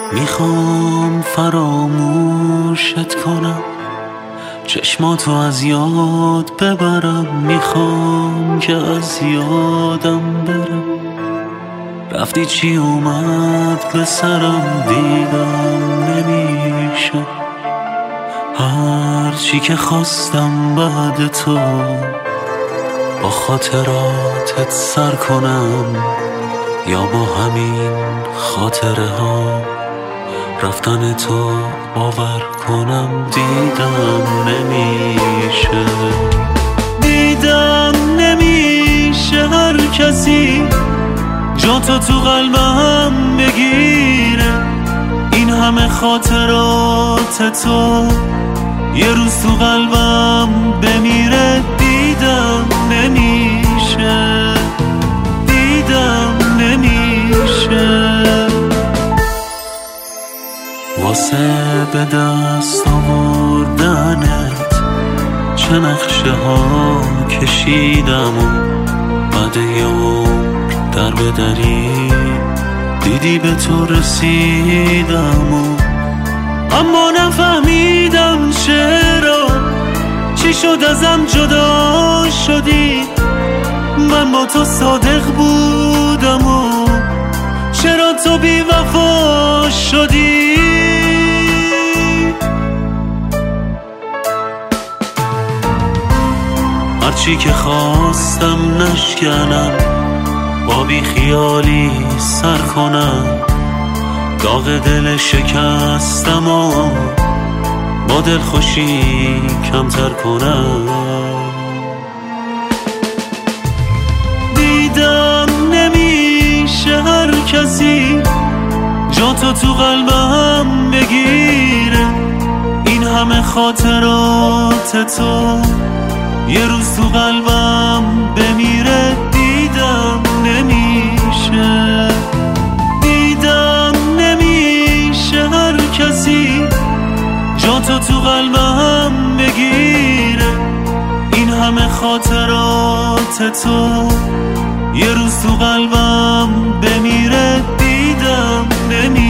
میخوام فراموشت کنم، چشماتو از یاد ببرم. میخوام که از یادم برم، رفتی چی اومد به سرم، دیدم نمیشه. هر چی که خواستم بعد تو با خاطراتت سر کنم، یا با همین خاطره ها رفتن تو باور کنم. دیدم نمیشه هر کسی جاتو تو قلبم بگیره. این همه خاطرات تو یه روز تو قلبم بمیره. دیدم نمیشه واسه به دست آوردنت چه نقشه ها کشیدم و بعد یه عمر در بدری دیدی به تو رسیدم و اما نفهمیدم چرا، چی شد ازم جدا شدی. من با تو صادق بودم و چرا تو بی وفا شدی. هرچی که خواستم نشکنم، با بی خیالی سر کنم. داغ دل شکستم و با دل خوشی کمتر کنم. دیدم نمیشه هر کسی جاتو تو قلبم بگیره. این همه خاطرات تو یه روز تو قلبم بمیره. دیدم نمیشه هر کسی جاتو تو قلبم بگیره. این همه خاطرات تو یه روز تو قلبم بمیره. دیدم